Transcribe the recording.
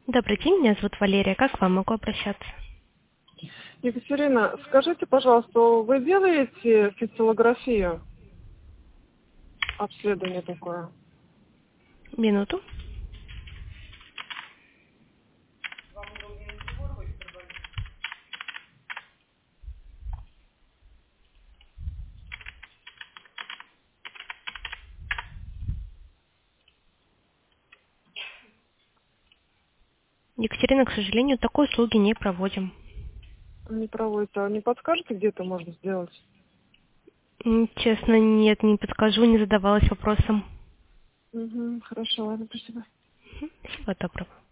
Добрый день, меня зовут Валерия. Как к вам могу обращаться? Екатерина, скажите, пожалуйста, вы делаете фистилографию? Обследование такое? Минуту. Екатерина, к сожалению, такой услуги не проводим. Не проводите. А не подскажете, где это можно сделать? Честно, нет, не подскажу, не задавалась вопросом. Хорошо, ладно, спасибо. Всего доброго.